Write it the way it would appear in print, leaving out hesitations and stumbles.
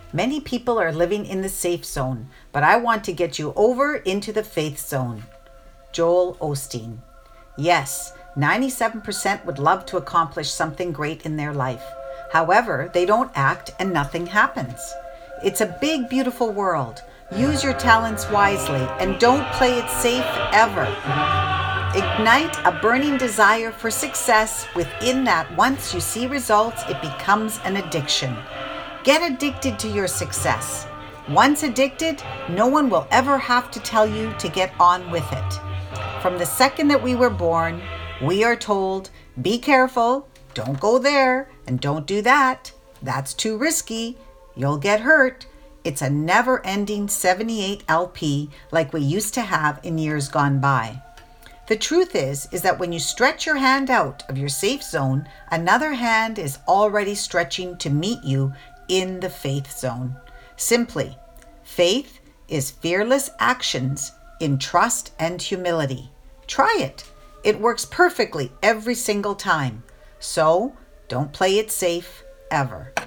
Many people are living in the safe zone, but I want to get you over into the faith zone. Joel Osteen. Yes, 97% would love to accomplish something great in their life. However, they don't act and nothing happens. It's a big, beautiful world. Use your talents wisely and don't play it safe ever. Ignite a burning desire for success within that once you see results, it becomes an addiction. Get addicted to your success. Once addicted, no one will ever have to tell you to get on with it. From the second that we were born, we are told, be careful, don't go there, and don't do that. That's too risky. You'll get hurt. It's a never-ending 78 LP like we used to have in years gone by. The truth is that when you stretch your hand out of your safe zone, another hand is already stretching to meet you in the faith zone. Simply, faith is fearless actions in trust and humility. Try it. It works perfectly every single time. So, don't play it safe ever.